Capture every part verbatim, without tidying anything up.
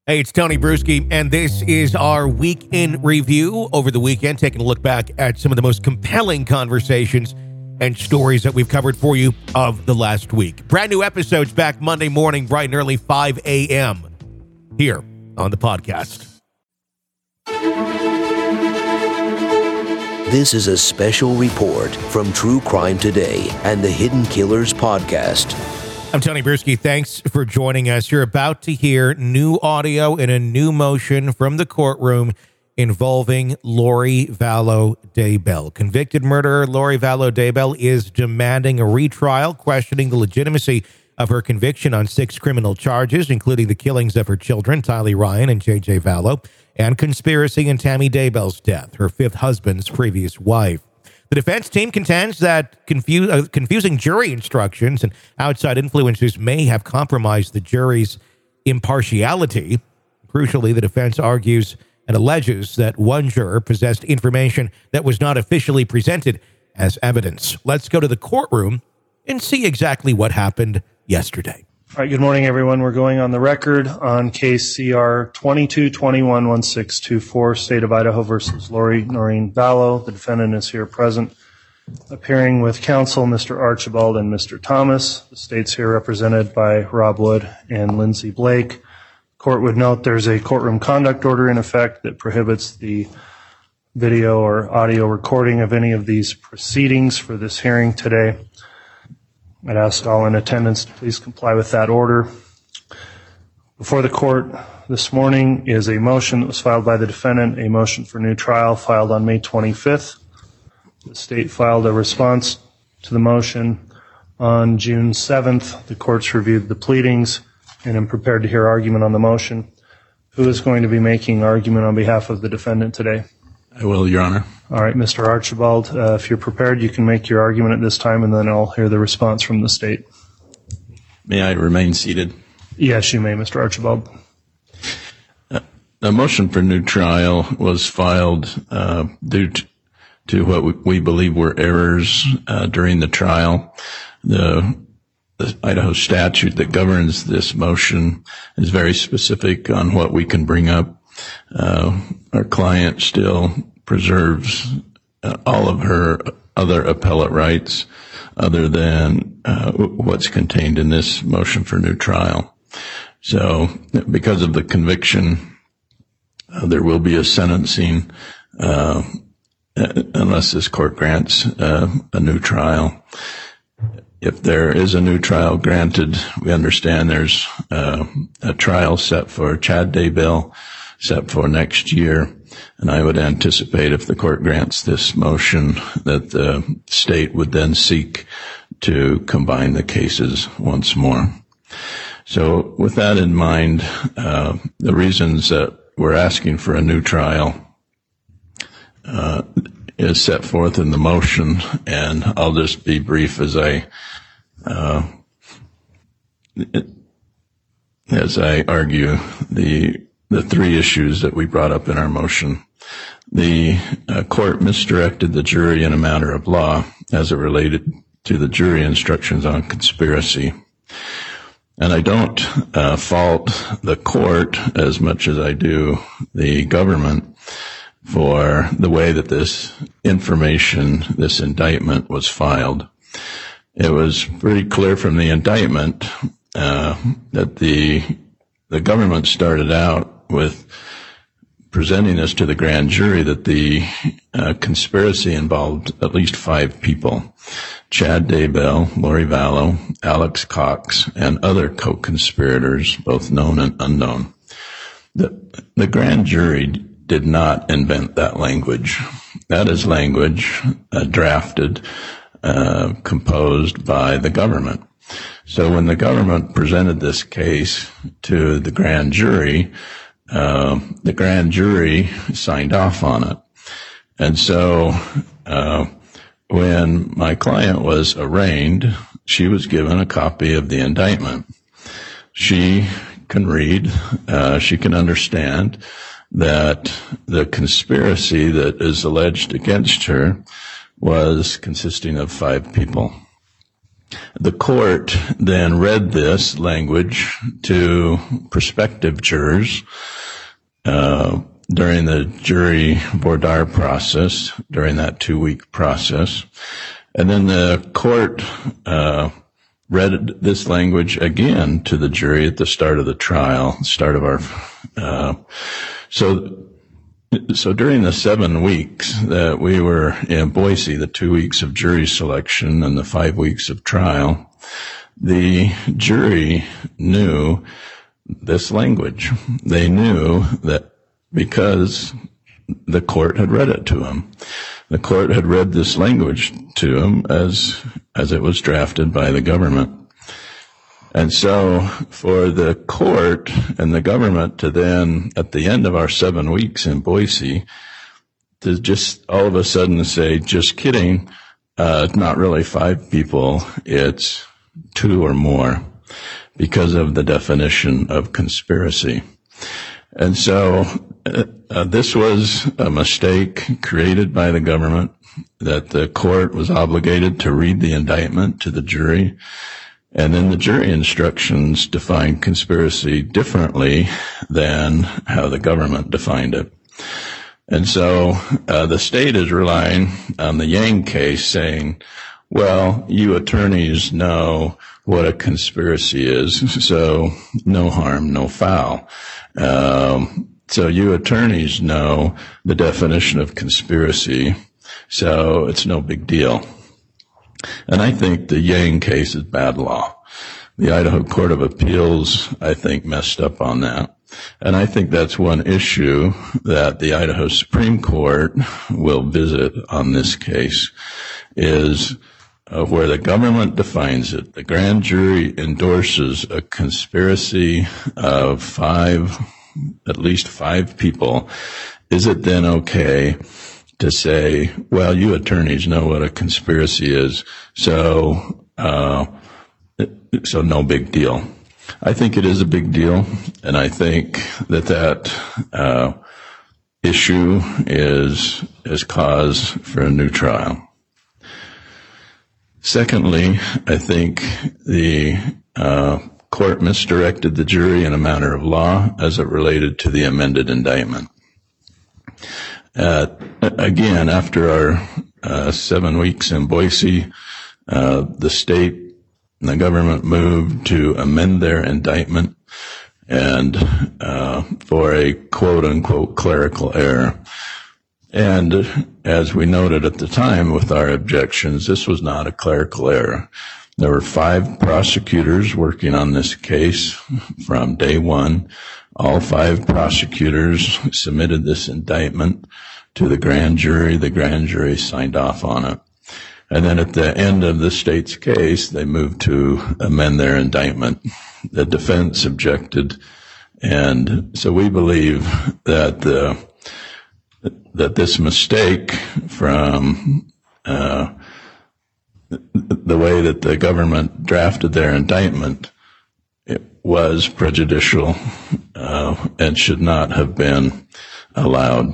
Hey, it's Tony Bruschi, and this is our Week in Review over the weekend, taking a look back at some of the most compelling conversations and stories that we've covered for you of the last week. Brand new episodes back Monday morning, bright and early, five a.m. here on the podcast. This is a special report from True Crime Today and the Hidden Killers podcast. I'm Tony Bruschi. Thanks for joining us. You're about to hear new audio in a new motion from the courtroom involving Lori Vallow Daybell. Convicted murderer Lori Vallow Daybell is demanding a retrial, questioning the legitimacy of her conviction on six criminal charges, including the killings of her children, Tylee Ryan and J J Vallow, and conspiracy in Tammy Daybell's death, her fifth husband's previous wife. The defense team contends that confu- uh, confusing jury instructions and outside influences may have compromised the jury's impartiality. Crucially, the defense argues and alleges that one juror possessed information that was not officially presented as evidence. Let's go to the courtroom and see exactly what happened yesterday. All right, good morning, everyone. We're going on the record on case C R twenty-two twenty-one dash sixteen twenty-four, State of Idaho versus Lori Noreen Vallow. The defendant is here present, appearing with counsel, Mister Archibald and Mister Thomas. The state's here represented by Rob Wood and Lindsay Blake. Court would note there's a courtroom conduct order in effect that prohibits the video or audio recording of any of these proceedings for this hearing today. I'd ask all in attendance to please comply with that order. Before the court this morning is a motion that was filed by the defendant, a motion for new trial filed on May twenty-fifth. The state filed a response to the motion on June seventh. The court's reviewed the pleadings and am prepared to hear argument on the motion. Who is going to be making argument on behalf of the defendant today? I will, Your Honor. All right, Mister Archibald, uh, if you're prepared, you can make your argument at this time, and then I'll hear the response from the state. May I remain seated? Yes, you may, Mister Archibald. Uh, a motion for new trial was filed uh, due to, to what we, we believe were errors uh, during the trial. The, the Idaho statute that governs this motion is very specific on what we can bring up. Uh, our client still preserves uh, all of her other appellate rights other than uh, what's contained in this motion for new trial. So because of the conviction, uh, there will be a sentencing uh, unless this court grants uh, a new trial. If there is a new trial granted, we understand there's uh, a trial set for Chad Daybell set for next year, and I would anticipate if the court grants this motion that the state would then seek to combine the cases once more. So with that in mind, uh, the reasons that we're asking for a new trial uh, is set forth in the motion, and I'll just be brief as I uh, as I argue the the three issues that we brought up in our motion. The uh, court misdirected the jury in a matter of law as it related to the jury instructions on conspiracy. And I don't uh, fault the court as much as I do the government for the way that this information, this indictment was filed. It was pretty clear from the indictment uh, that the the government started out with presenting this to the grand jury that the uh, conspiracy involved at least five people: Chad Daybell, Lori Vallow, Alex Cox, and other co-conspirators, both known and unknown. The, the grand jury did not invent that language. That is language uh, drafted, uh, composed by the government. So when the government presented this case to the grand jury, Uh, the grand jury signed off on it. And so uh, when my client was arraigned, she was given a copy of the indictment. She can read, uh, she can understand that the conspiracy that is alleged against her was consisting of five people. The court then read this language to prospective jurors uh, during the jury voir dire process, during that two-week process. And then the court uh, read this language again to the jury at the start of the trial, start of our uh, so So during the seven weeks that we were in Boise, the two weeks of jury selection and the five weeks of trial, the jury knew this language. They knew that because the court had read it to them. The court had read this language to them as, as it was drafted by the government. And so for the court and the government to then, at the end of our seven weeks in Boise, to just all of a sudden say, just kidding, uh, not really five people, it's two or more, because of the definition of conspiracy. And so uh, this was a mistake created by the government, that the court was obligated to read the indictment to the jury. And then the jury instructions defined conspiracy differently than how the government defined it. And so uh, the state is relying on the Yang case, saying, well, you attorneys know what a conspiracy is, so no harm, no foul. Um, so you attorneys know the definition of conspiracy, so it's no big deal. And I think the Yang case is bad law. The Idaho Court of Appeals, I think, messed up on that. And I think that's one issue that the Idaho Supreme Court will visit on this case, is uh, where the government defines it. The grand jury endorses a conspiracy of five, at least five people. Is it then okay to say, well, you attorneys know what a conspiracy is, so uh so no big deal? I think it is a big deal, and I think that that uh issue is is cause for a new trial. Secondly, I think the uh court misdirected the jury in a matter of law as it related to the amended indictment. Uh, again, after our uh, seven weeks in Boise, uh, the state and the government moved to amend their indictment, and uh, for a quote-unquote clerical error. And as we noted at the time with our objections, this was not a clerical error. There were five prosecutors working on this case from day one. All five prosecutors submitted this indictment to the grand jury. The grand jury signed off on it. And then at the end of the state's case, they moved to amend their indictment. The defense objected. And so we believe that the, that this mistake from, uh, the way that the government drafted their indictment, it was prejudicial, uh, and should not have been allowed.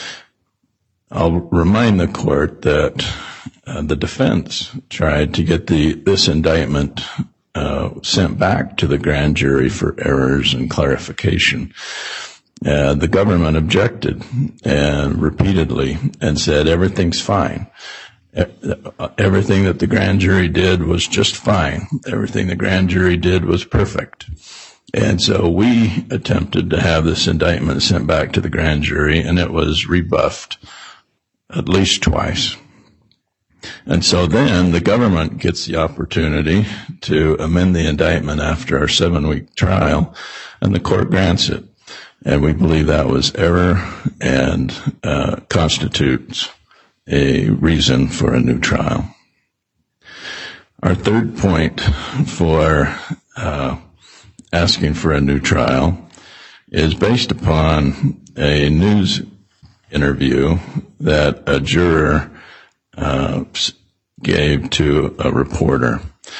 I'll remind the court that uh, the defense tried to get the this indictment uh, sent back to the grand jury for errors and clarification. Uh, the government objected and repeatedly and said everything's fine. Everything that the grand jury did was just fine. Everything the grand jury did was perfect. And so we attempted to have this indictment sent back to the grand jury, and it was rebuffed at least twice. And so then the government gets the opportunity to amend the indictment after our seven-week trial, and the court grants it. And we believe that was error and uh, constitutes a reason for a new trial. Our third point for uh, asking for a new trial is based upon a news interview that a juror uh, gave to a reporter.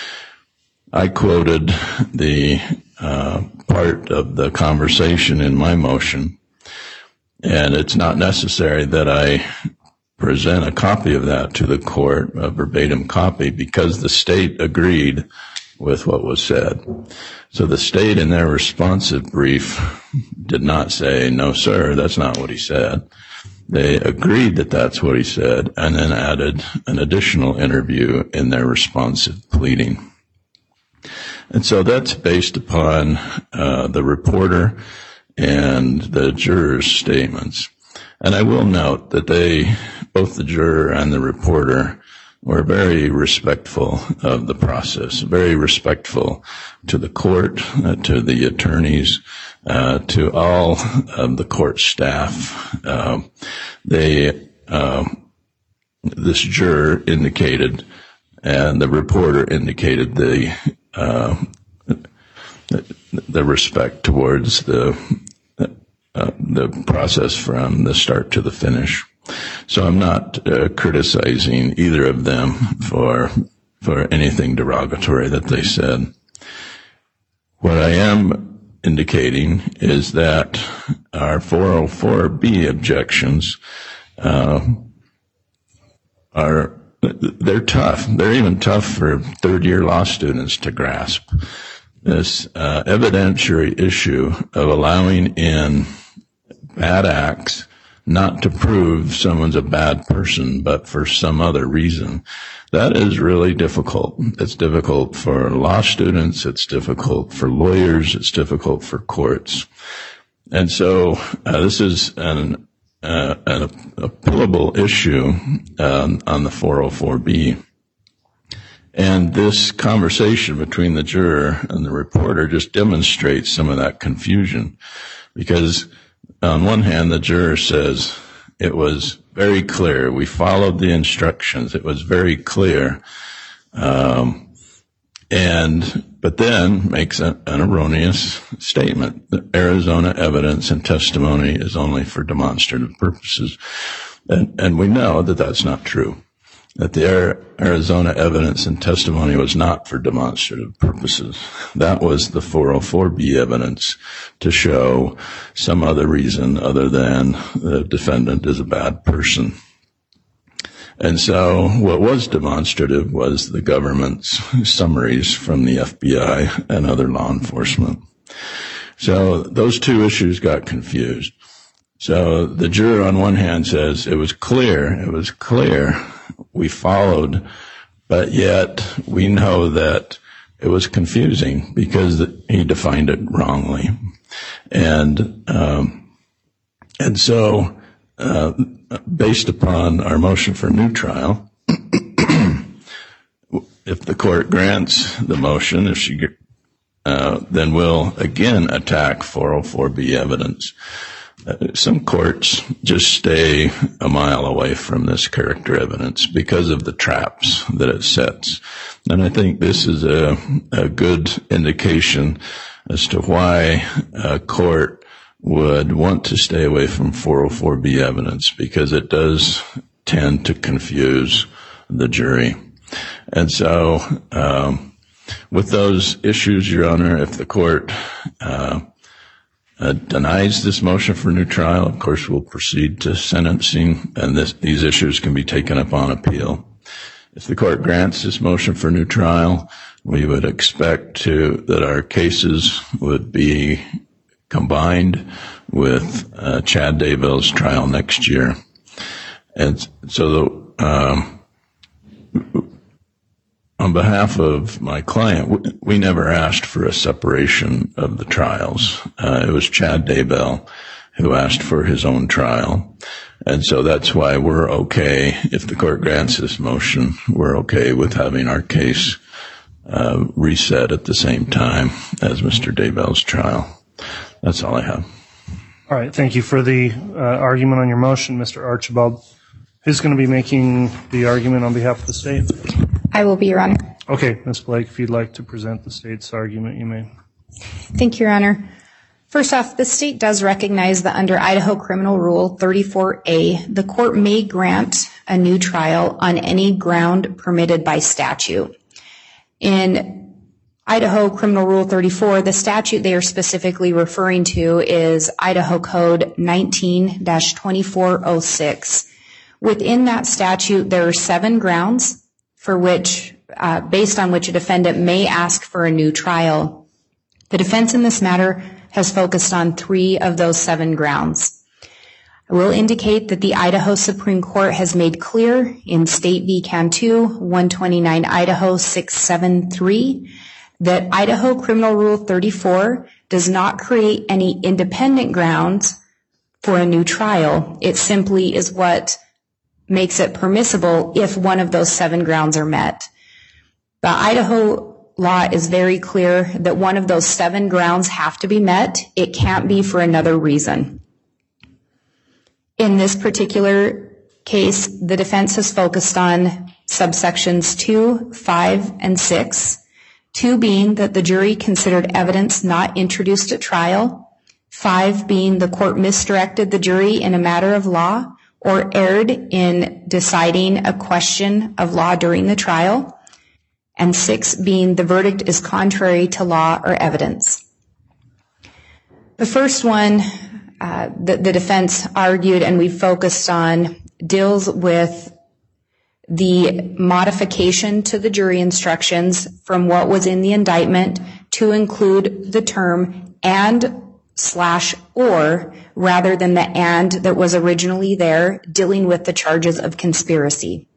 I quoted the uh, part of the conversation in my motion, and it's not necessary that I present a copy of that to the court, a verbatim copy, because the state agreed with what was said. So the state in their responsive brief did not say, no, sir, that's not what he said. They agreed that that's what he said, and then added an additional interview in their responsive pleading. And so that's based upon uh, the reporter and the juror's statements. And I will note that they, both the juror and the reporter, were very respectful of the process, very respectful to the court, uh, to the attorneys, uh, to all of the court staff. Uh, they, uh, this juror indicated, and the reporter indicated the, uh, the respect towards the, uh, the process from the start to the finish. So I'm not uh, criticizing either of them for for anything derogatory that they said. What I am indicating is that our four oh four B objections uh, are they're tough. They're even tough for third-year law students to grasp. This uh, evidentiary issue of allowing in bad acts, not to prove someone's a bad person, but for some other reason. That is really difficult. It's difficult for law students. It's difficult for lawyers. It's difficult for courts. And so uh, this is an, uh, an appealable issue um, on the four oh four B. And this conversation between the juror and the reporter just demonstrates some of that confusion, because on one hand, the juror says it was very clear. We followed the instructions. It was very clear. Um, and, but then makes a, an erroneous statement. The Arizona evidence and testimony is only for demonstrative purposes. And, and we know that that's not true. That the Arizona evidence and testimony was not for demonstrative purposes. That was the four oh four B evidence to show some other reason other than the defendant is a bad person. And so what was demonstrative was the government's summaries from the F B I and other law enforcement. So those two issues got confused. So the juror on one hand says it was clear, it was clear. We followed, but yet we know that it was confusing because he defined it wrongly. And, um, and so, uh, based upon our motion for new trial, if the court grants the motion, if she, uh, then we'll again attack four oh four B evidence. Uh, some courts just stay a mile away from this character evidence because of the traps that it sets. And I think this is a, a good indication as to why a court would want to stay away from four oh four B evidence, because it does tend to confuse the jury. And so, um, with those issues, Your Honor, if the court uh Uh, denies this motion for new trial, of course, we'll proceed to sentencing, and this, these issues can be taken up on appeal. If the court grants this motion for new trial, we would expect to that our cases would be combined with uh, Chad Daybell's trial next year. And so the, um, on behalf of my client, we never asked for a separation of the trials. Uh, it was Chad Daybell who asked for his own trial. And so that's why we're okay, if the court grants this motion, we're okay with having our case uh, reset at the same time as Mister Daybell's trial. That's all I have. All right. Thank you for the uh, argument on your motion, Mister Archibald. Who's going to be making the argument on behalf of the state? I will be, Your Honor. Okay, Miz Blake, if you'd like to present the state's argument, you may. Thank you, Your Honor. First off, the state does recognize that under Idaho Criminal Rule thirty-four A, the court may grant a new trial on any ground permitted by statute. In Idaho Criminal Rule thirty-four, the statute they are specifically referring to is Idaho Code nineteen dash twenty-four oh six, Within that statute, there are seven grounds for which, uh, based on which a defendant may ask for a new trial. The defense in this matter has focused on three of those seven grounds. I will indicate that the Idaho Supreme Court has made clear in State v. Cantu, one twenty-nine Idaho six seventy-three, that Idaho Criminal Rule thirty-four does not create any independent grounds for a new trial. It simply is what makes it permissible if one of those seven grounds are met. The Idaho law is very clear that one of those seven grounds have to be met. It can't be for another reason. In this particular case, the defense has focused on subsections two, five, and six. Two being that the jury considered evidence not introduced at trial. Five being the court misdirected the jury in a matter of law or erred in deciding a question of law during the trial. And six being the verdict is contrary to law or evidence. The first one, uh, the, the defense argued and we focused on, deals with the modification to the jury instructions from what was in the indictment to include the term and slash or rather than the and that was originally there, dealing with the charges of conspiracy.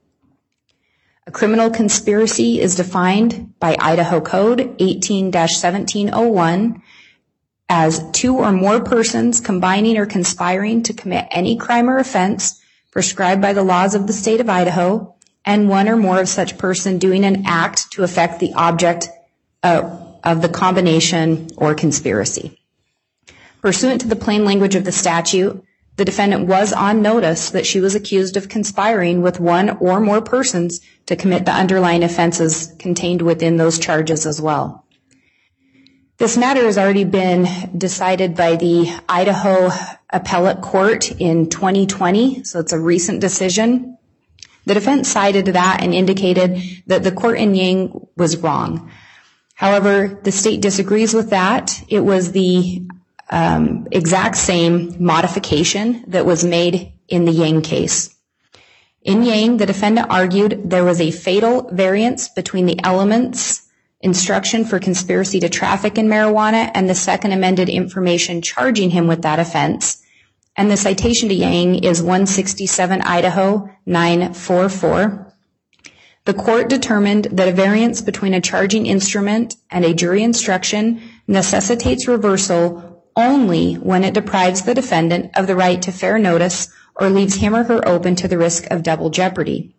A criminal conspiracy is defined by Idaho Code eighteen seventeen oh one as two or more persons combining or conspiring to commit any crime or offense prescribed by the laws of the state of Idaho, and one or more of such person doing an act to affect the object uh, of the combination or conspiracy. Pursuant to the plain language of the statute, the defendant was on notice that she was accused of conspiring with one or more persons to commit the underlying offenses contained within those charges as well. This matter has already been decided by the Idaho Appellate Court in twenty twenty, so it's a recent decision. The defense cited that and indicated that the court in Yang was wrong. However, the state disagrees with that. It was the um, exact same modification that was made in the Yang case. In Yang, the defendant argued there was a fatal variance between the elements instruction for conspiracy to traffic in marijuana and the second amended information charging him with that offense. And the citation to Yang is one sixty-seven Idaho nine forty-four. The court determined that a variance between a charging instrument and a jury instruction necessitates reversal only when it deprives the defendant of the right to fair notice or leaves him or her open to the risk of double jeopardy.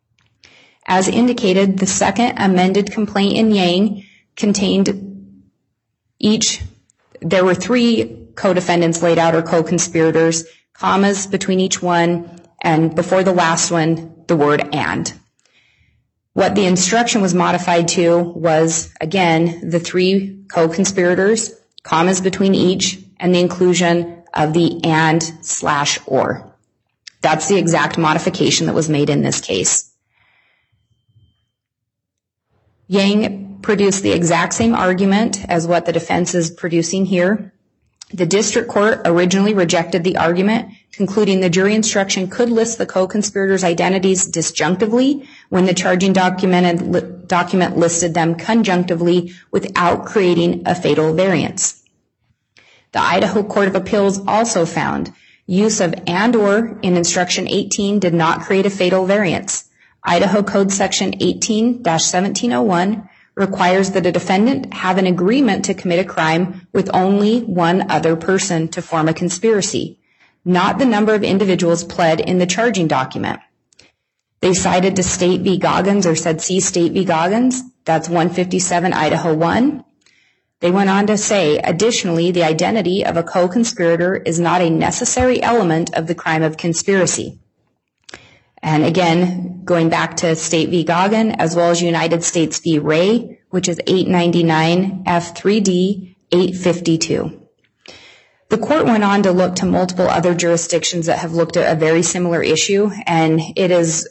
As indicated, the second amended complaint in Yang contained each, there were three co-defendants laid out or co-conspirators, commas between each one, and before the last one, the word and. What the instruction was modified to was, again, the three co-conspirators, commas between each, and the inclusion of the and slash or. That's the exact modification that was made in this case. Yang produced the exact same argument as what the defense is producing here. The district court originally rejected the argument, concluding the jury instruction could list the co-conspirators' identities disjunctively when the charging document, li- document listed them conjunctively without creating a fatal variance. The Idaho Court of Appeals also found use of and or in instruction eighteen did not create a fatal variance. Idaho Code Section eighteen seventeen oh one requires that a defendant have an agreement to commit a crime with only one other person to form a conspiracy, not the number of individuals pled in the charging document. They cited to State v. Goggins or said see State v. Goggins. That's one fifty-seven Idaho one. They went on to say, additionally, the identity of a co-conspirator is not a necessary element of the crime of conspiracy. And again, going back to State v. Goggin, as well as United States v. Ray, which is eight ninety-nine F three D eight fifty-two. The court went on to look to multiple other jurisdictions that have looked at a very similar issue, and it is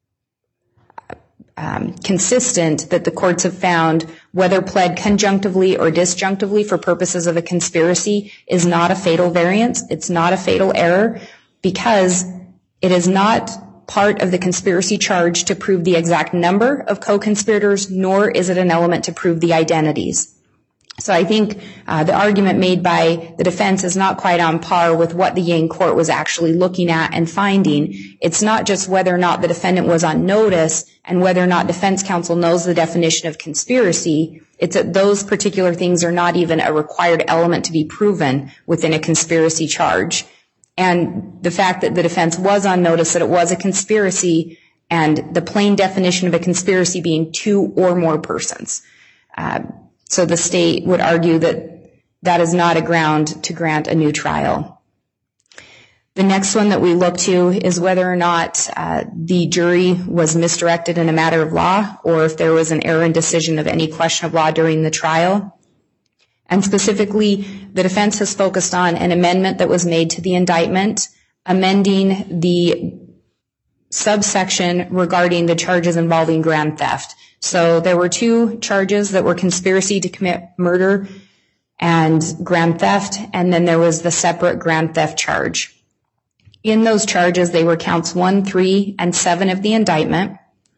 um, consistent that the courts have found whether pled conjunctively or disjunctively for purposes of a conspiracy is not a fatal variance. It's not a fatal error because it is not part of the conspiracy charge to prove the exact number of co-conspirators, nor is it an element to prove the identities. So I think uh, the argument made by the defense is not quite on par with what the Yang court was actually looking at and finding. It's not just whether or not the defendant was on notice and whether or not defense counsel knows the definition of conspiracy. It's that those particular things are not even a required element to be proven within a conspiracy charge. And the fact that the defense was on notice that it was a conspiracy and the plain definition of a conspiracy being two or more persons. Uh, So the state would argue that that is not a ground to grant a new trial. The next one that we look to is whether or not uh, the jury was misdirected in a matter of law, or if there was an error in decision of any question of law during the trial. And specifically, the defense has focused on an amendment that was made to the indictment, amending the subsection regarding the charges involving grand theft. So there were two charges that were conspiracy to commit murder and grand theft, and then there was the separate grand theft charge. In those charges, they were counts one, three, and seven of the indictment.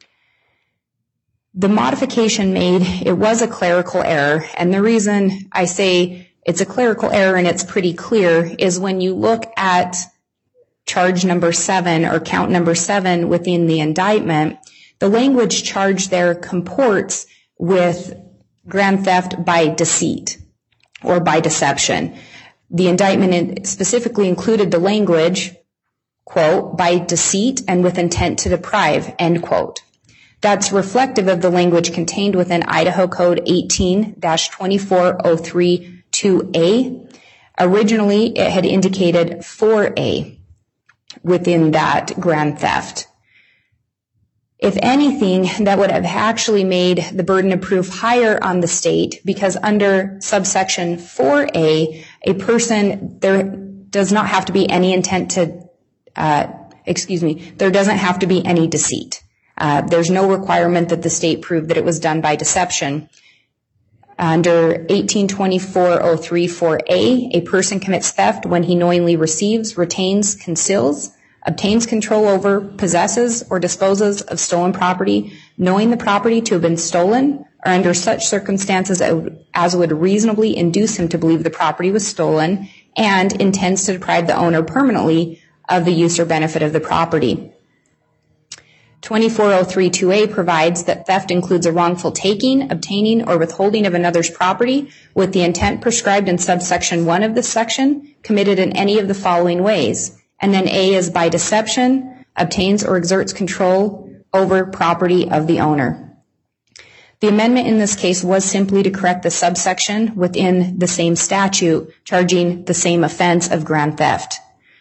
The modification made, it was a clerical error, and the reason I say it's a clerical error and it's pretty clear is when you look at charge number seven or count number seven within the indictment, the language charged there comports with grand theft by deceit or by deception. The indictment specifically included the language, quote, by deceit and with intent to deprive, end quote. That's reflective of the language contained within Idaho Code eighteen dash twenty-four oh three two A. Originally, it had indicated four A within that grand theft. If anything, that would have actually made the burden of proof higher on the state, because under subsection four A, a person, there does not have to be any intent to, uh, excuse me, there doesn't have to be any deceit. Uh, there's no requirement that the state prove that it was done by deception. Under eighteen twenty-four oh three four A, a person commits theft when he knowingly receives, retains, conceals, obtains control over, possesses, or disposes of stolen property, knowing the property to have been stolen, or under such circumstances as would reasonably induce him to believe the property was stolen, and intends to deprive the owner permanently of the use or benefit of the property. twenty-four oh three two A provides that theft includes a wrongful taking, obtaining, or withholding of another's property with the intent prescribed in subsection one of this section, committed in any of the following ways. And then A is by deception, obtains or exerts control over property of the owner. The amendment in this case was simply to correct the subsection within the same statute, charging the same offense of grand theft.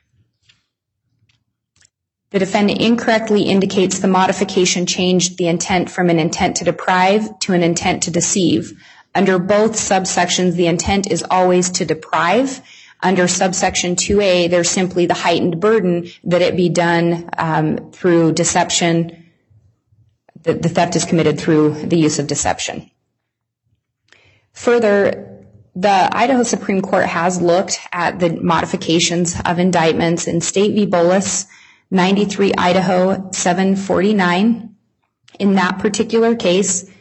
The defendant incorrectly indicates the modification changed the intent from an intent to deprive to an intent to deceive. Under both subsections, the intent is always to deprive. Under subsection two A, there's simply the heightened burden that it be done um, through deception. The, the theft is committed through the use of deception. Further, the Idaho Supreme Court has looked at the modifications of indictments in State v. Bolus, ninety-three Idaho seven forty-nine. In that particular case,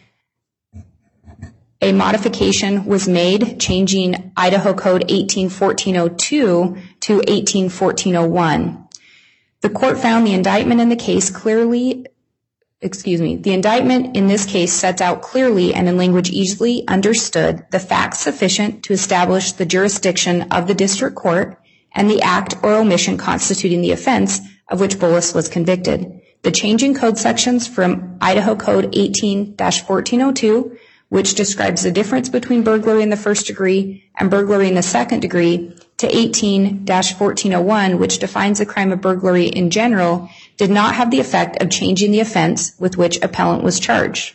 a modification was made changing Idaho Code eighteen fourteen oh two to eighteen fourteen oh one. The court found the indictment in the case clearly, excuse me, the indictment in this case sets out clearly and in language easily understood the facts sufficient to establish the jurisdiction of the district court and the act or omission constituting the offense of which Bolus was convicted. The change in code sections from Idaho Code eighteen fourteen oh two, which describes the difference between burglary in the first degree and burglary in the second degree, to eighteen fourteen oh one, which defines the crime of burglary in general, did not have the effect of changing the offense with which appellant was charged.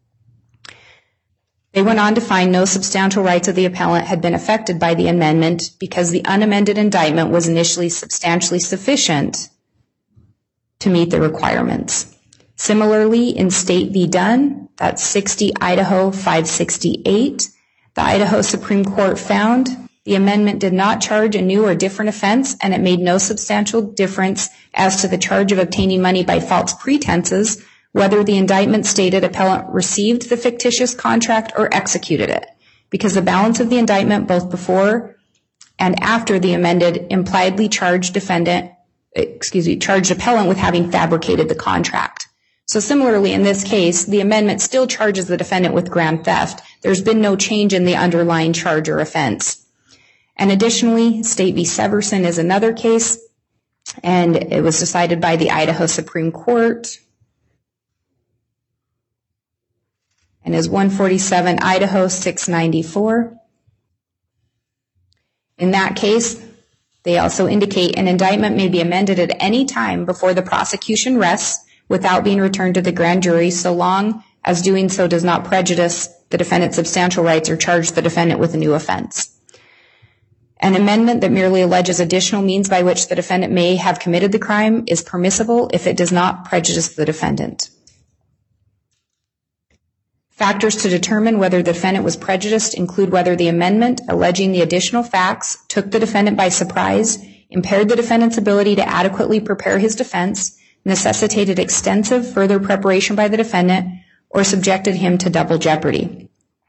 They went on to find no substantial rights of the appellant had been affected by the amendment because the unamended indictment was initially substantially sufficient to meet the requirements. Similarly, in State v. Dunn, that's sixty Idaho five sixty-eight, the Idaho Supreme Court found The amendment did not charge a new or different offense, and it made no substantial difference as to the charge of obtaining money by false pretenses, whether the indictment stated appellant received the fictitious contract or executed it, because the balance of the indictment both before and after the amended impliedly charged defendant, excuse me, charged appellant with having fabricated the contract. So similarly, in this case, the amendment still charges the defendant with grand theft. There's been no change in the underlying charge or offense. And additionally, State v. Severson is another case, and it was decided by the Idaho Supreme Court, and is one forty-seven Idaho six ninety-four. In that case, they also indicate an indictment may be amended at any time before the prosecution rests without being returned to the grand jury, so long as doing so does not prejudice the defendant's substantial rights or charge the defendant with a new offense. An amendment that merely alleges additional means by which the defendant may have committed the crime is permissible if it does not prejudice the defendant. Factors to determine whether the defendant was prejudiced include whether the amendment alleging the additional facts took the defendant by surprise, impaired the defendant's ability to adequately prepare his defense, necessitated extensive further preparation by the defendant, or subjected him to double jeopardy.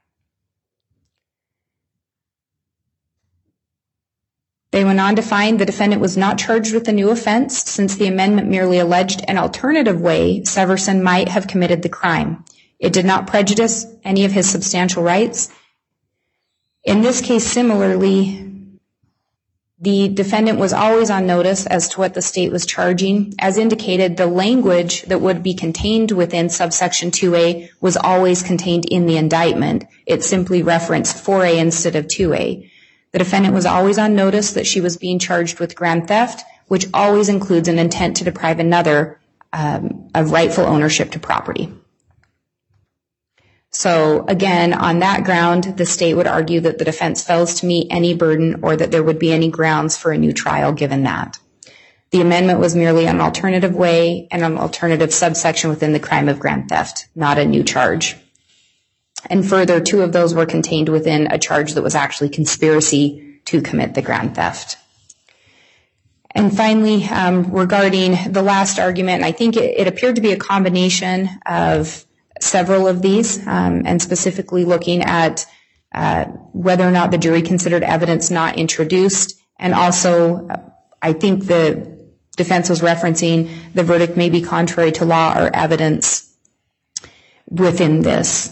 They went on to find the defendant was not charged with a new offense, since the amendment merely alleged an alternative way Severson might have committed the crime. It did not prejudice any of his substantial rights. In this case, similarly, the defendant was always on notice as to what the state was charging. As indicated, the language that would be contained within subsection two A was always contained in the indictment. It simply referenced four A instead of two A. The defendant was always on notice that she was being charged with grand theft, which always includes an intent to deprive another um, of rightful ownership to property. So again, on that ground, the state would argue that the defense fails to meet any burden or that there would be any grounds for a new trial given that. The amendment was merely an alternative way and an alternative subsection within the crime of grand theft, not a new charge. And further, two of those were contained within a charge that was actually conspiracy to commit the grand theft. And finally, um, regarding the last argument, I think it, it appeared to be a combination of several of these, um, and specifically looking at uh, whether or not the jury considered evidence not introduced. And also, uh, I think the defense was referencing the verdict may be contrary to law or evidence within this.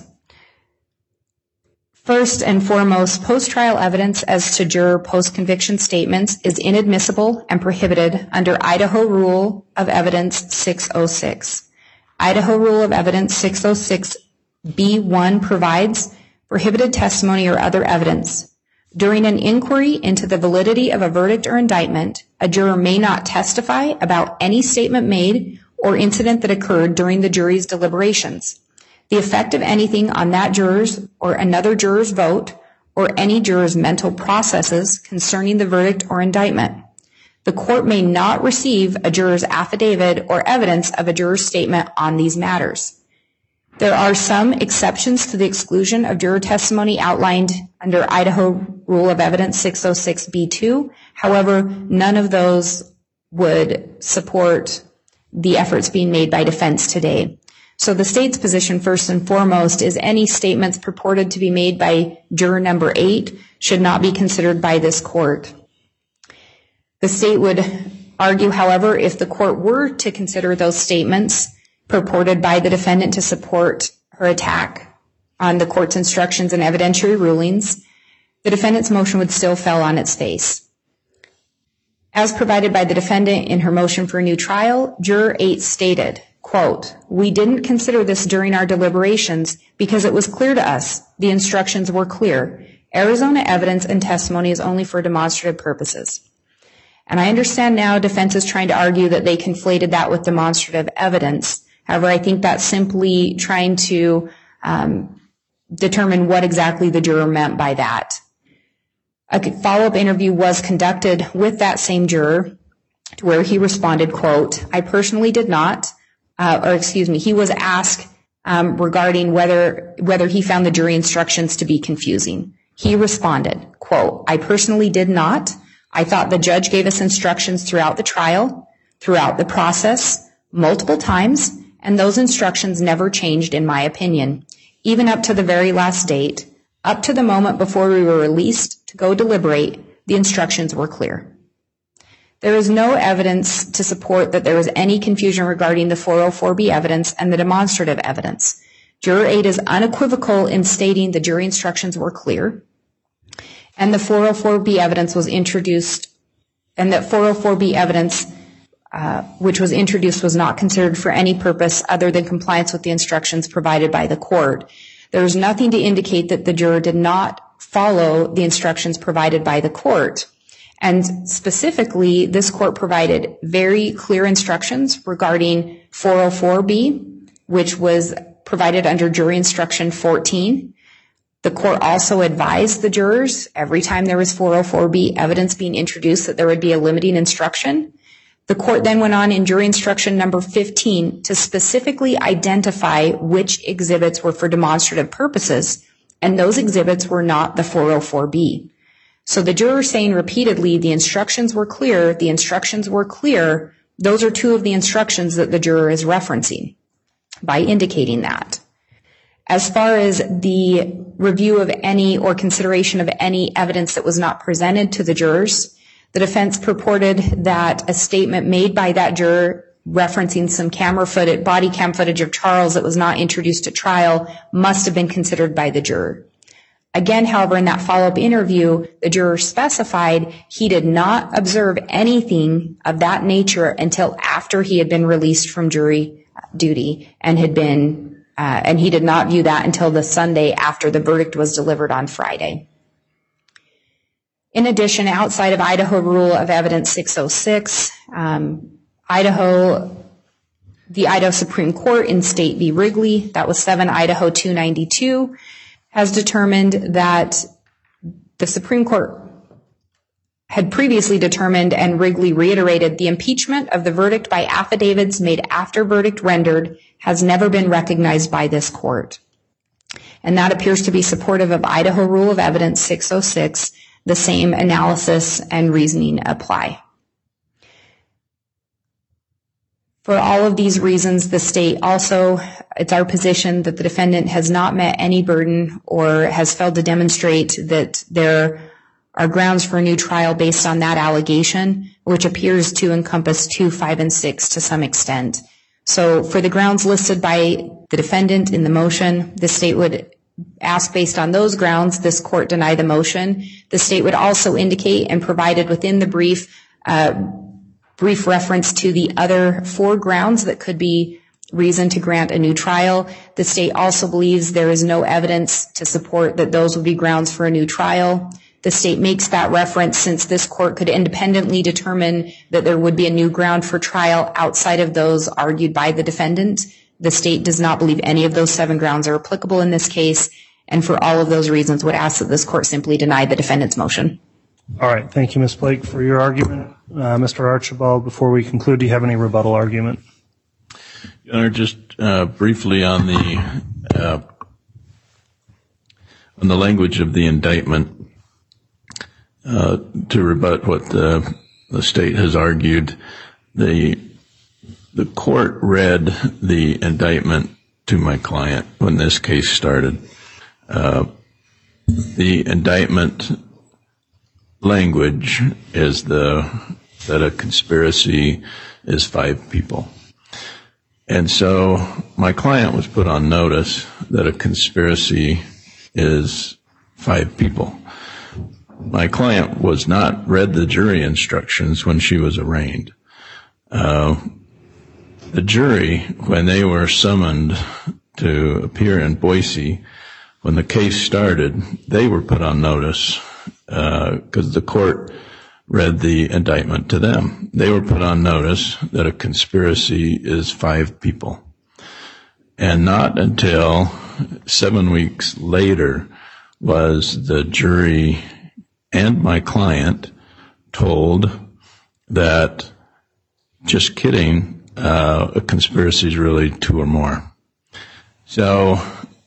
First and foremost, post-trial evidence as to juror post-conviction statements is inadmissible and prohibited under Idaho Rule of Evidence six oh six. Idaho Rule of Evidence six oh six B one provides prohibited testimony or other evidence. During an inquiry into the validity of a verdict or indictment, a juror may not testify about any statement made or incident that occurred during the jury's deliberations. The effect of anything on that juror's or another juror's vote or any juror's mental processes concerning the verdict or indictment. The court may not receive a juror's affidavit or evidence of a juror's statement on these matters. There are some exceptions to the exclusion of juror testimony outlined under Idaho Rule of Evidence six oh six B two. However, none of those would support the efforts being made by defense today. So the state's position, first and foremost, is any statements purported to be made by juror number eight should not be considered by this court. The state would argue, however, if the court were to consider those statements purported by the defendant to support her attack on the court's instructions and evidentiary rulings, the defendant's motion would still fall on its face. As provided by the defendant in her motion for a new trial, juror eight stated, quote, "We didn't consider this during our deliberations because it was clear to us. The instructions were clear. Arizona evidence and testimony is only for demonstrative purposes." And I understand now defense is trying to argue that they conflated that with demonstrative evidence. However, I think that's simply trying to um, determine what exactly the juror meant by that. A follow-up interview was conducted with that same juror to where he responded, quote, "I personally did not," uh, or excuse me, he was asked um, regarding whether whether he found the jury instructions to be confusing. He responded, quote, "I personally did not. I thought the judge gave us instructions throughout the trial, throughout the process, multiple times, and those instructions never changed in my opinion. Even up to the very last date, up to the moment before we were released to go deliberate, the instructions were clear." There is no evidence to support that there was any confusion regarding the four oh four B evidence and the demonstrative evidence. Juror eight is unequivocal in stating the jury instructions were clear, and the four oh four B evidence was introduced, and that four oh four B evidence, uh, which was introduced, was not considered for any purpose other than compliance with the instructions provided by the court. There is nothing to indicate that the juror did not follow the instructions provided by the court. And specifically, this court provided very clear instructions regarding four oh four B, which was provided under jury instruction fourteen. The court also advised the jurors every time there was four oh four B evidence being introduced that there would be a limiting instruction. The court then went on in jury instruction number fifteen to specifically identify which exhibits were for demonstrative purposes, and those exhibits were not the four oh four B. So the juror saying repeatedly the instructions were clear, the instructions were clear, those are two of the instructions that the juror is referencing by indicating that. As far as the review of any or consideration of any evidence that was not presented to the jurors, the defense purported that a statement made by that juror referencing some camera footage, body cam footage of Charles that was not introduced at trial must have been considered by the juror. Again, however, in that follow-up interview, the juror specified he did not observe anything of that nature until after he had been released from jury duty and had been, uh, and he did not view that until the Sunday after the verdict was delivered on Friday. In addition, outside of Idaho Rule of Evidence six oh six, um, Idaho, the Idaho Supreme Court in State v. Wrigley, that was seven Idaho two ninety-two, has determined that the Supreme Court had previously determined, and Wrigley reiterated, the impeachment of the verdict by affidavits made after verdict rendered has never been recognized by this court. And that appears to be supportive of Idaho Rule of Evidence six oh six. The same analysis and reasoning apply. For all of these reasons, the state also, it's our position that the defendant has not met any burden or has failed to demonstrate that there are grounds for a new trial based on that allegation, which appears to encompass two, five, and six to some extent. So for the grounds listed by the defendant in the motion, the state would ask, based on those grounds, this court deny the motion. The state would also indicate and provided within the brief uh, brief reference to the other four grounds that could be reason to grant a new trial. The state also believes there is no evidence to support that those would be grounds for a new trial. The state makes that reference since this court could independently determine that there would be a new ground for trial outside of those argued by the defendant. The state does not believe any of those seven grounds are applicable in this case, and for all of those reasons would ask that this court simply deny the defendant's motion. All right. Thank you, Miz Blake, for your argument. Uh, Mister Archibald, before we conclude, do you have any rebuttal argument? Your Honor, just uh, briefly on the uh, on the language of the indictment, uh, to rebut what the, the state has argued, the the court read the indictment to my client when this case started. Uh, the indictment language is the that a conspiracy is five people. And so my client was put on notice that a conspiracy is five people. My client was not read the jury instructions when she was arraigned. Uh, the jury, when they were summoned to appear in Boise, when the case started, they were put on notice because uh, the court read the indictment to them. They were put on notice that a conspiracy is five people. And not until seven weeks later was the jury and my client told that, just kidding, uh, a conspiracy is really two or more. So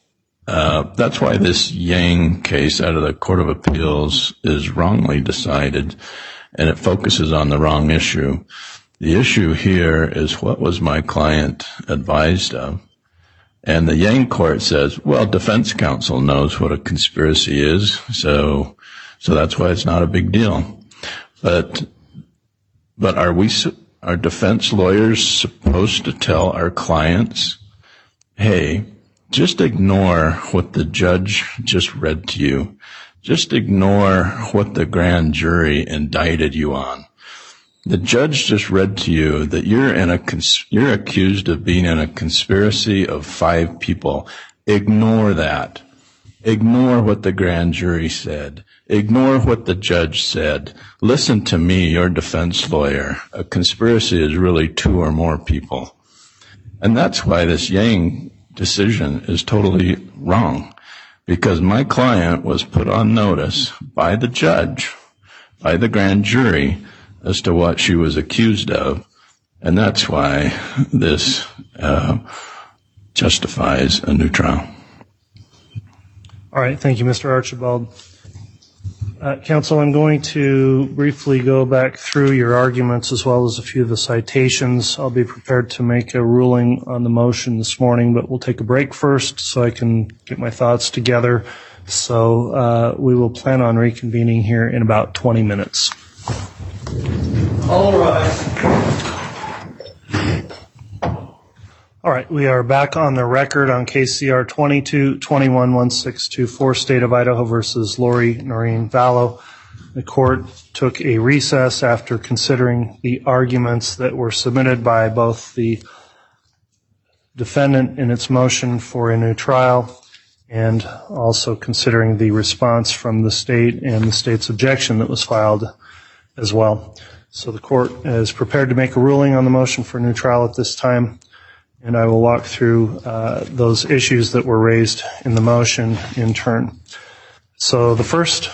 uh, that's why this Yang case out of the Court of Appeals is wrongly decided, and it focuses on the wrong issue. The issue here is, what was my client advised of? And the Yang court says, well, defense counsel knows what a conspiracy is, so so that's why it's not a big deal. But but are we are defense lawyers supposed to tell our clients, hey, just ignore what the judge just read to you. Just ignore what the grand jury indicted you on. The judge just read to you that you're in a cons- you're accused of being in a conspiracy of five people. Ignore that. Ignore what the grand jury said. Ignore what the judge said. Listen to me, your defense lawyer. A conspiracy is really two or more people. And that's why this Yang decision is totally wrong, because my client was put on notice by the judge, by the grand jury, as to what she was accused of, and that's why this uh, justifies a new trial. All right, thank you, Mister Archibald. Uh, counsel, I'm going to briefly go back through your arguments as well as a few of the citations. I'll be prepared to make a ruling on the motion this morning, but we'll take a break first so I can get my thoughts together. So uh, we will plan on reconvening here in about twenty minutes. All right. All right, we are back on the record on case C R twenty-two twenty-one one six two four, State of Idaho versus Lori Noreen Vallow. The court took a recess after considering the arguments that were submitted by both the defendant in its motion for a new trial and also considering the response from the state and the state's objection that was filed as well. So the court is prepared to make a ruling on the motion for a new trial at this time, and I will walk through uh, those issues that were raised in the motion in turn. So the first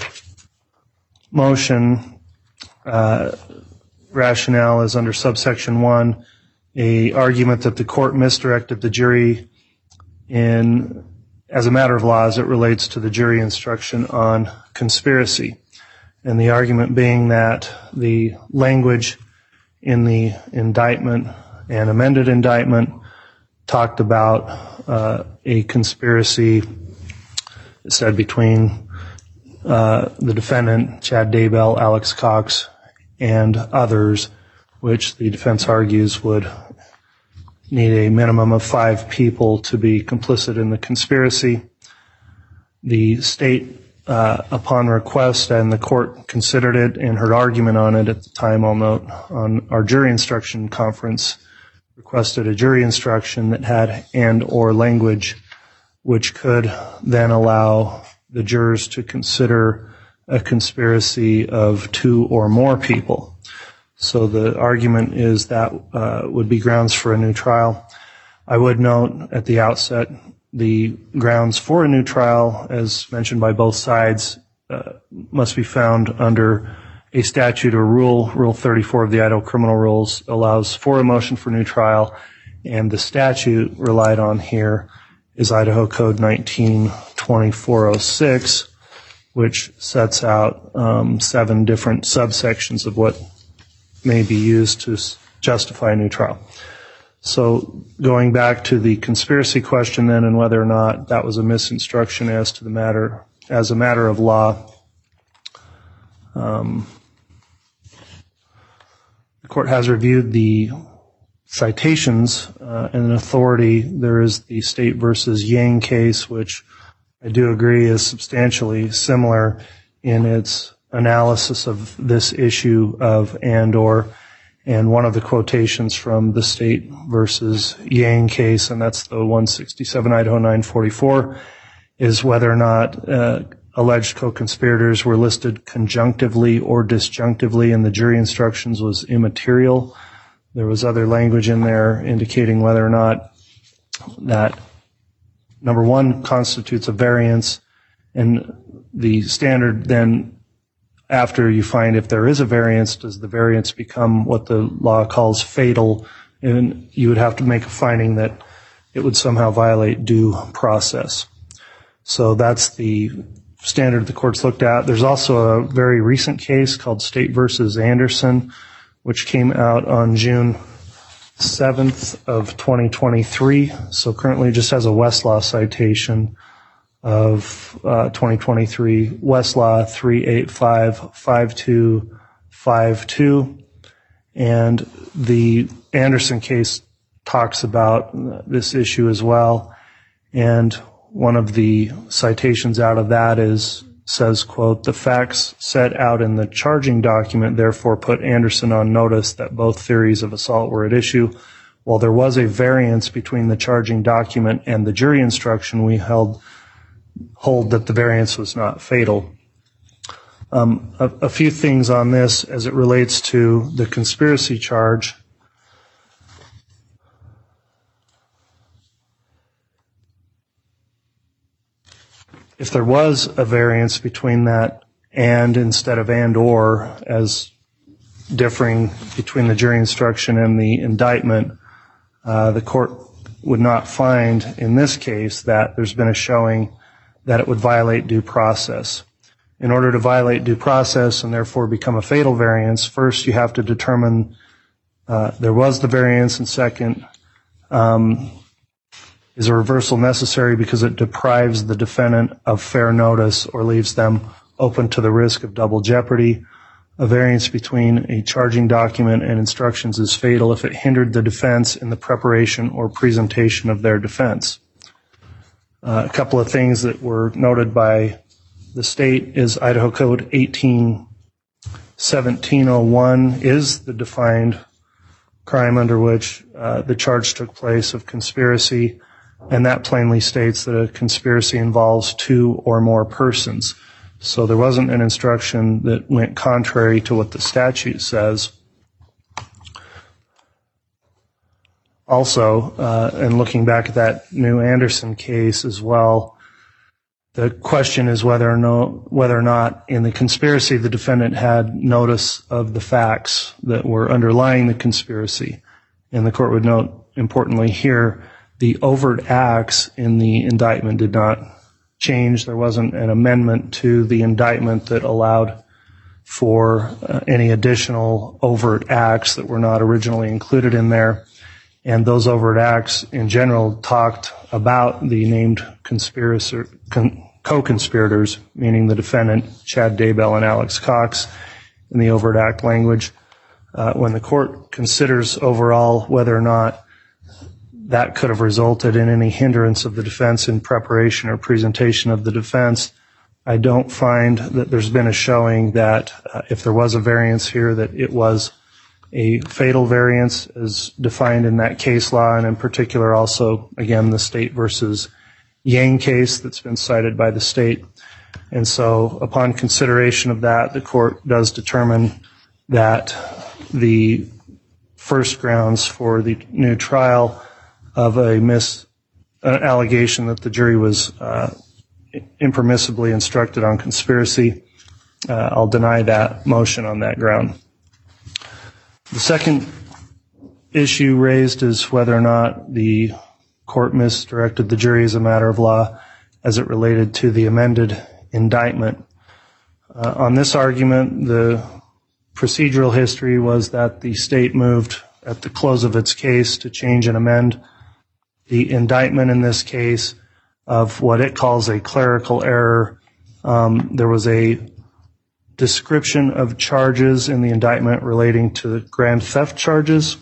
motion uh, rationale is under subsection one, a argument that the court misdirected the jury in, as a matter of law, as it relates to the jury instruction on conspiracy. And the argument being that the language in the indictment and amended indictment talked about uh, a conspiracy, it said, between uh, the defendant, Chad Daybell, Alex Cox, and others, which the defense argues would need a minimum of five people to be complicit in the conspiracy. The state, Uh, upon request, and the court considered it and heard argument on it at the time, I'll note, on our jury instruction conference, requested a jury instruction that had and or language which could then allow the jurors to consider a conspiracy of two or more people. So the argument is that uh, would be grounds for a new trial. I would note at the outset, the grounds for a new trial, as mentioned by both sides, uh, must be found under a statute or rule. Rule thirty-four of the Idaho Criminal Rules allows for a motion for new trial, and the statute relied on here is Idaho Code nineteen twenty-four oh six, which sets out um, seven different subsections of what may be used to justify a new trial. So going back to the conspiracy question then, and whether or not that was a misinstruction as to the matter, as a matter of law, um, the court has reviewed the citations uh, and an authority. There is the State versus Yang case, which I do agree is substantially similar in its analysis of this issue of and or. And one of the quotations from the State versus Yang case, and that's the one sixty-seven Idaho nine forty-four, is whether or not uh, alleged co-conspirators were listed conjunctively or disjunctively, and the jury instructions was immaterial. There was other language in there indicating whether or not that, number one, constitutes a variance, and the standard then, after you find if there is a variance, does the variance become what the law calls fatal? And you would have to make a finding that it would somehow violate due process. So that's the standard the court's looked at. There's also a very recent case called State versus Anderson, which came out on June seventh of twenty twenty-three. So currently just has a Westlaw citation of uh, twenty twenty-three Westlaw three eight five five two five two. And the Anderson case talks about this issue as well. And one of the citations out of that is, says, quote, "The facts set out in the charging document therefore put Anderson on notice that both theories of assault were at issue. While there was a variance between the charging document and the jury instruction, we held hold that the variance was not fatal." Um, a, a few things on this as it relates to the conspiracy charge. If there was a variance between that and instead of and or as differing between the jury instruction and the indictment, uh, the court would not find in this case that there's been a showing that it would violate due process. In order to violate due process and therefore become a fatal variance, first you have to determine uh, there was the variance, and second, um, is a reversal necessary because it deprives the defendant of fair notice or leaves them open to the risk of double jeopardy. A variance between a charging document and instructions is fatal if it hindered the defense in the preparation or presentation of their defense. Uh, a couple of things that were noted by the state is Idaho Code eighteen seventeen oh one is the defined crime under which uh, the charge took place of conspiracy, and that plainly states that a conspiracy involves two or more persons. So there wasn't an instruction that went contrary to what the statute says. Also, uh, and looking back at that new Anderson case as well, the question is whether or no, whether or not in the conspiracy the defendant had notice of the facts that were underlying the conspiracy. And the court would note, importantly here, the overt acts in the indictment did not change. There wasn't an amendment to the indictment that allowed for uh, any additional overt acts that were not originally included in there. And those overt acts in general talked about the named conspirator, con, co-conspirators, meaning the defendant, Chad Daybell and Alex Cox, in the overt act language. Uh, when the court considers overall whether or not that could have resulted in any hindrance of the defense in preparation or presentation of the defense, I don't find that there's been a showing that uh, if there was a variance here, that it was a fatal variance as defined in that case law, and in particular also, again, the State versus Yang case that's been cited by the state. And so upon consideration of that, the court does determine that the first grounds for the new trial of a mis an allegation that the jury was uh, impermissibly instructed on conspiracy, uh, I'll deny that motion on that ground. The second issue raised is whether or not the court misdirected the jury as a matter of law as it related to the amended indictment. Uh, on this argument, the procedural history was that the state moved at the close of its case to change and amend the indictment in this case of what it calls a clerical error. Um, there was a description of charges in the indictment relating to the grand theft charges.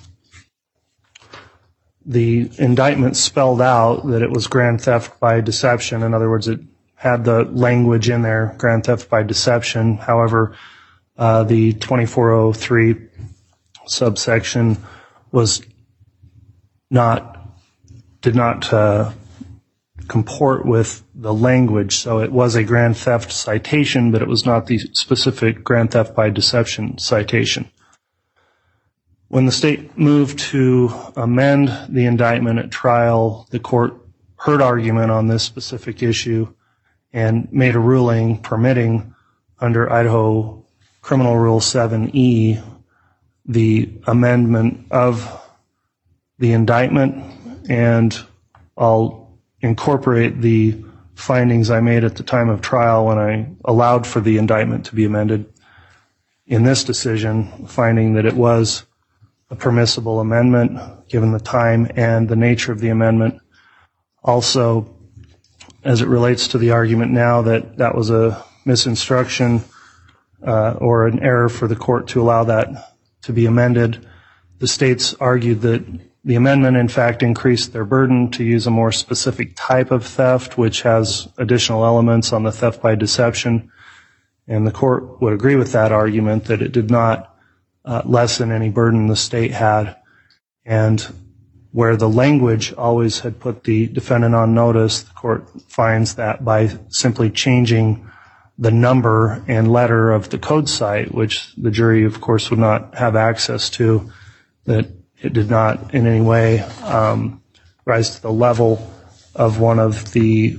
The indictment spelled out that it was grand theft by deception. In other words, it had the language in there, grand theft by deception. However, uh, the twenty-four oh three subsection was not, did not uh, comport with the language. So it was a grand theft citation, but it was not the specific grand theft by deception citation. When the state moved to amend the indictment at trial, the court heard argument on this specific issue and made a ruling permitting under Idaho Criminal Rule seven E the amendment of the indictment, and I'll incorporate the findings I made at the time of trial when I allowed for the indictment to be amended in this decision, finding that it was a permissible amendment given the time and the nature of the amendment. Also, as it relates to the argument now that that was a misinstruction uh, or an error for the court to allow that to be amended, the states argued that the amendment, in fact, increased their burden to use a more specific type of theft, which has additional elements on the theft by deception. And the court would agree with that argument, that it did not uh, lessen any burden the state had. And where the language always had put the defendant on notice, the court finds that by simply changing the number and letter of the code site, which the jury, of course, would not have access to, that it did not in any way um, rise to the level of one of the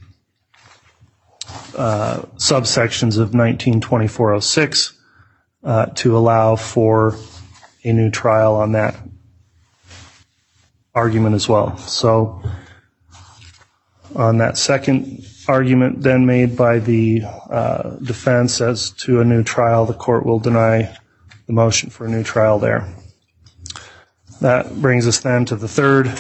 uh, subsections of nineteen twenty-four oh six uh, to allow for a new trial on that argument as well. So on that second argument then made by the uh, defense as to a new trial, the court will deny the motion for a new trial there. That brings us then to the third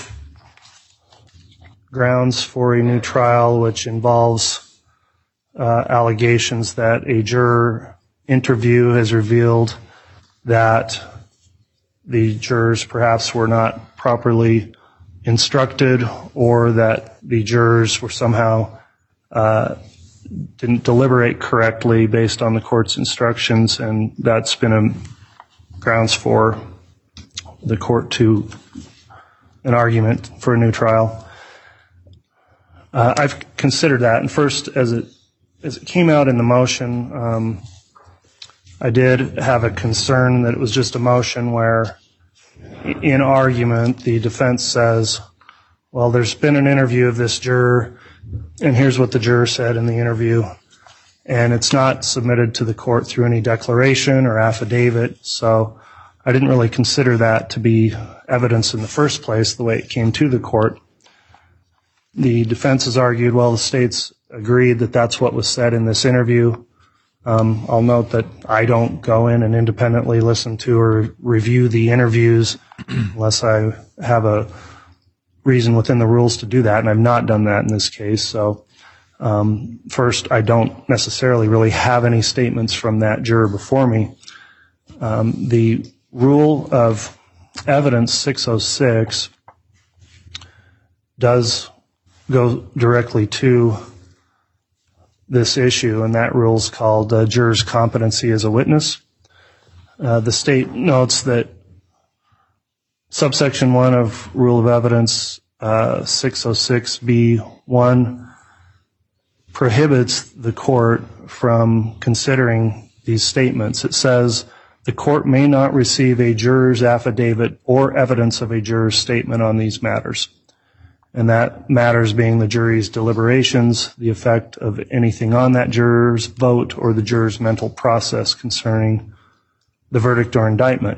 grounds for a new trial, which involves uh, allegations that a juror interview has revealed that the jurors perhaps were not properly instructed, or that the jurors were somehow uh, didn't deliberate correctly based on the court's instructions, and that's been a grounds for the court to an argument for a new trial. Uh, I've considered that, and first, as it as it came out in the motion, um, I did have a concern that it was just a motion where, in argument, the defense says, well, there's been an interview of this juror, and here's what the juror said in the interview, and it's not submitted to the court through any declaration or affidavit, so I didn't really consider that to be evidence in the first place, the way it came to the court. The defense has argued, well, the state's agreed that that's what was said in this interview. Um, I'll note that I don't go in and independently listen to or review the interviews unless I have a reason within the rules to do that, and I've not done that in this case. So um, first, I don't necessarily really have any statements from that juror before me. Um, the Rule of Evidence six oh six does go directly to this issue, and that rule is called uh, juror's competency as a witness. Uh, the state notes that subsection one of Rule of Evidence uh, six oh six B one prohibits the court from considering these statements. It says, the court may not receive a juror's affidavit or evidence of a juror's statement on these matters. And that matters being the jury's deliberations, the effect of anything on that juror's vote, or the juror's mental process concerning the verdict or indictment.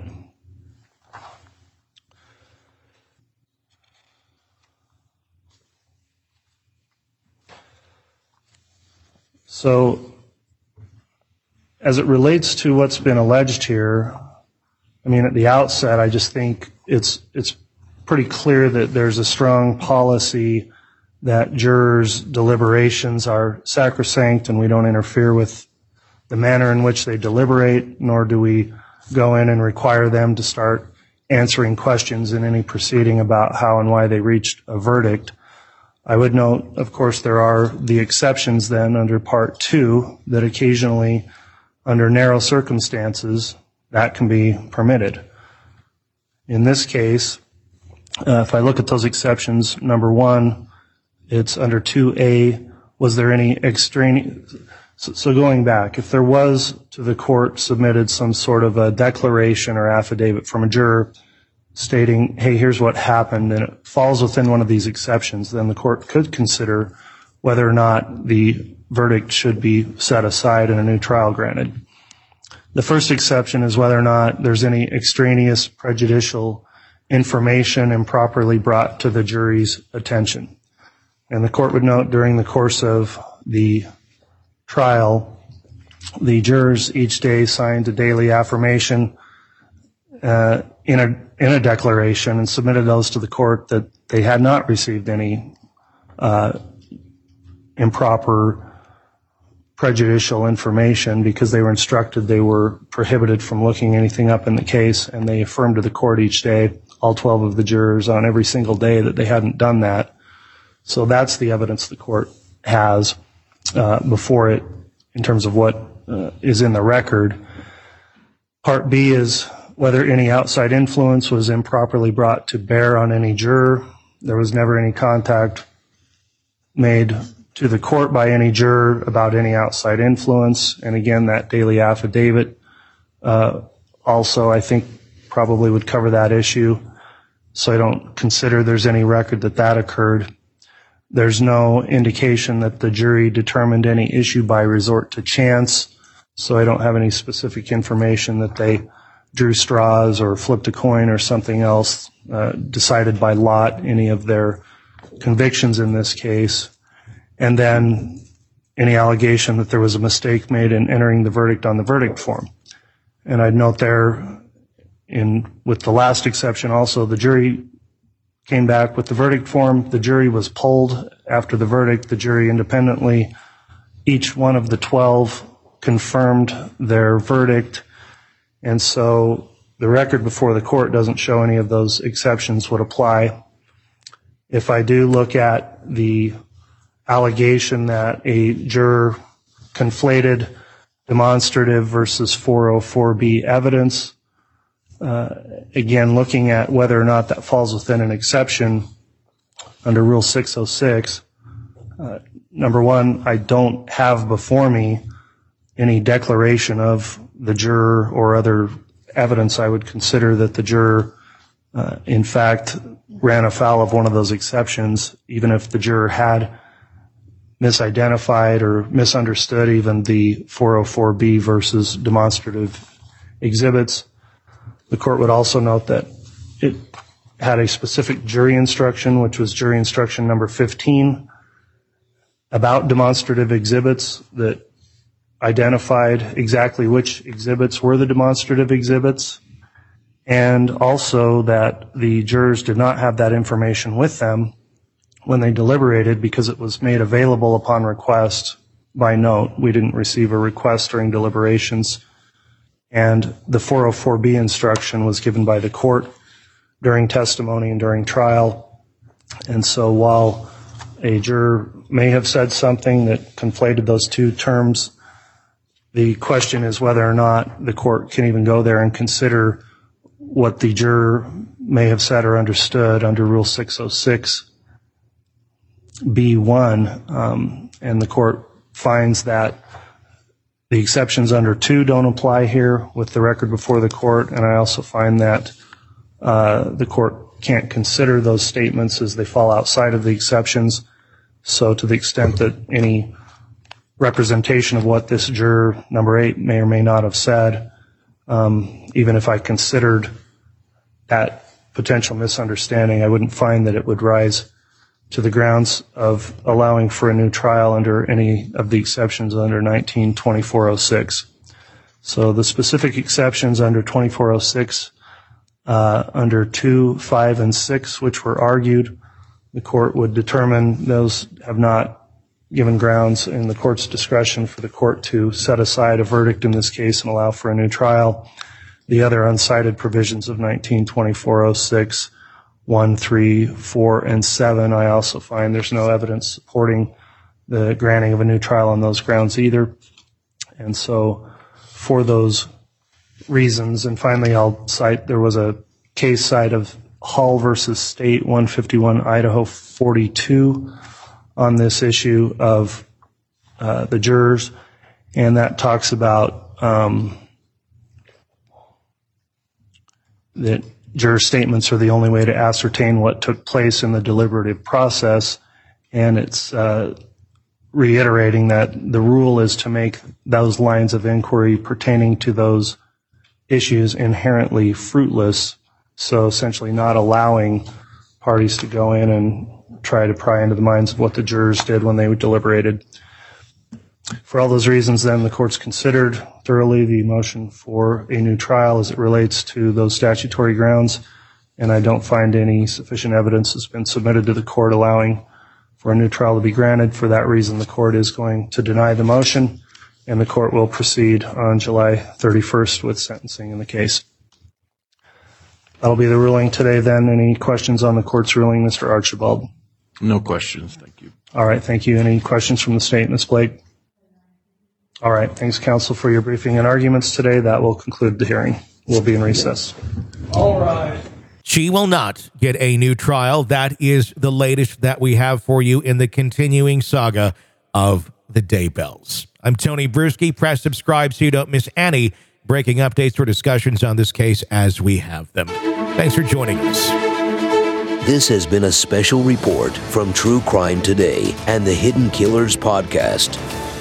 So, as it relates to what's been alleged here, I mean, at the outset, I just think it's it's pretty clear that there's a strong policy that jurors' deliberations are sacrosanct, and we don't interfere with the manner in which they deliberate, nor do we go in and require them to start answering questions in any proceeding about how and why they reached a verdict. I would note, of course, there are the exceptions then under Part two that occasionally, under narrow circumstances, that can be permitted. In this case, uh, if I look at those exceptions, number one, it's under two A, was there any extraneous, so, so going back, if there was to the court submitted some sort of a declaration or affidavit from a juror stating, hey, here's what happened, and it falls within one of these exceptions, then the court could consider whether or not the verdict should be set aside and a new trial granted. The first exception is whether or not there's any extraneous prejudicial information improperly brought to the jury's attention. And the court would note during the course of the trial, the jurors each day signed a daily affirmation uh, in a in a declaration and submitted those to the court that they had not received any uh, improper, prejudicial information because they were instructed they were prohibited from looking anything up in the case, and they affirmed to the court each day, all twelve of the jurors on every single day, that they hadn't done that. So that's the evidence the court has uh, before it in terms of what uh, is in the record. Part B is whether any outside influence was improperly brought to bear on any juror. There was never any contact made to the court by any juror about any outside influence. And again, that daily affidavit uh, also, I think, probably would cover that issue. So I don't consider there's any record that that occurred. There's no indication that the jury determined any issue by resort to chance. So I don't have any specific information that they drew straws or flipped a coin or something else, uh, decided by lot any of their convictions in this case. And then any allegation that there was a mistake made in entering the verdict on the verdict form. And I'd note there, in with the last exception also, the jury came back with the verdict form. The jury was polled after the verdict. The jury independently, each one of the twelve confirmed their verdict. And so the record before the court doesn't show any of those exceptions would apply. If I do look at the allegation that a juror conflated demonstrative versus four oh four B evidence, uh, again, looking at whether or not that falls within an exception under Rule six oh six, uh, number one, I don't have before me any declaration of the juror or other evidence I would consider that the juror, uh, in fact, ran afoul of one of those exceptions, even if the juror had misidentified or misunderstood even the four oh four B versus demonstrative exhibits. The court would also note that it had a specific jury instruction, which was jury instruction number fifteen, about demonstrative exhibits that identified exactly which exhibits were the demonstrative exhibits, and also that the jurors did not have that information with them when they deliberated because it was made available upon request by note. We didn't receive a request during deliberations. And the four oh four B instruction was given by the court during testimony and during trial. And so while a juror may have said something that conflated those two terms, the question is whether or not the court can even go there and consider what the juror may have said or understood under Rule six oh six B one, um, and the court finds that the exceptions under two don't apply here with the record before the court, and I also find that uh, the court can't consider those statements as they fall outside of the exceptions. So to the extent that any representation of what this juror, number eight, may or may not have said, um, even if I considered that potential misunderstanding, I wouldn't find that it would rise to the grounds of allowing for a new trial under any of the exceptions under nineteen twenty-four oh six. So the specific exceptions under twenty-four oh six, uh, under two, five, and six, which were argued, the court would determine those have not given grounds in the court's discretion for the court to set aside a verdict in this case and allow for a new trial. The other uncited provisions of nineteen twenty-four oh six, one, three, four, and seven, I also find there's no evidence supporting the granting of a new trial on those grounds either. And so for those reasons, and finally I'll cite, there was a case cite of Hall versus State, one fifty-one Idaho forty-two, on this issue of uh, the jurors, and that talks about um, that juror statements are the only way to ascertain what took place in the deliberative process, and it's uh, reiterating that the rule is to make those lines of inquiry pertaining to those issues inherently fruitless, so essentially not allowing parties to go in and try to pry into the minds of what the jurors did when they deliberated. For all those reasons, then, the court's considered thoroughly the motion for a new trial as it relates to those statutory grounds, and I don't find any sufficient evidence has been submitted to the court allowing for a new trial to be granted. For that reason, the court is going to deny the motion, and the court will proceed on July thirty-first with sentencing in the case. That'll be the ruling today, then. Any questions on the court's ruling, Mister Archibald? No questions, thank you. All right, thank you. Any questions from the state, Miz Blake? All right, thanks, counsel, for your briefing and arguments today. That will conclude the hearing. We'll be in recess. All right. She will not get a new trial. That is the latest that we have for you in the continuing saga of the Daybells. I'm Tony Bruschi. Press subscribe so you don't miss any breaking updates or discussions on this case as we have them. Thanks for joining us. This has been a special report from True Crime Today and the Hidden Killers podcast.